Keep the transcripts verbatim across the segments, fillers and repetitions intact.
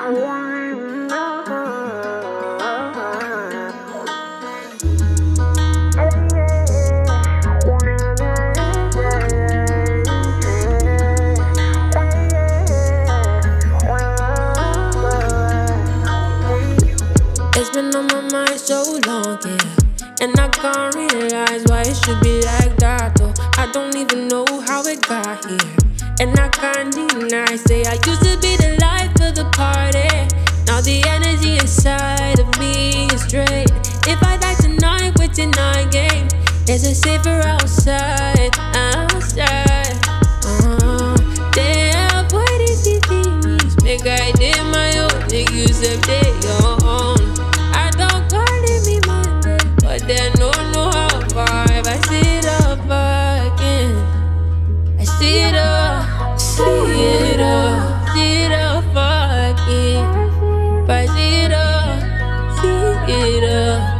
It's been on my mind so long, yeah, and I can't realize why it should be like that, though. I don't even know how it got here, and I can't deny. Say I used to be the life of the party. Now the energy inside of me is drained. If I die tonight with tonight game, is it safer outside? Outside. Uh, damn, boy, these things make I did my own. Make you said they own. I don't call it me Monday, but they don't know how far. If I see it up again, I see it up, see it up, see it up again. If I see it up, see it up.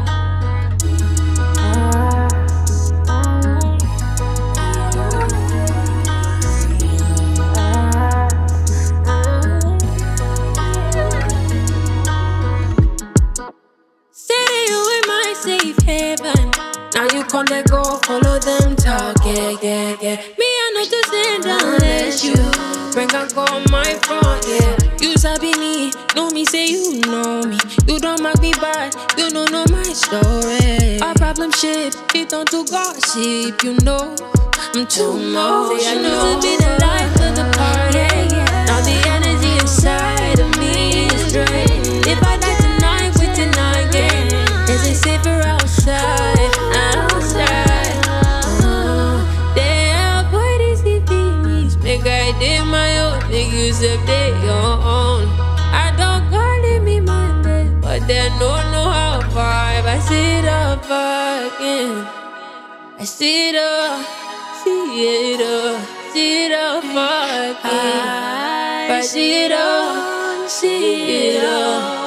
Safe haven. Now you can't let go, follow them talk, yeah, yeah, yeah. Me, I know to stand unless you bring a call my front, yeah. You sabi me, know me, say you know me. You don't make me bad, you don't know my story. Our problem shit, it on to gossip, you know. I'm too much. I used to be the life of the party. Now the energy inside of me is drained. If I die tonight with tonight, yeah, is it safer outside? Outside. Uh, damn, boy, these things make I did my own. Make you say they own. I don't call it me Monday, but they don't know how far. If I see it up again, I see it up, see it up, see it up again. If I see it up, see it up.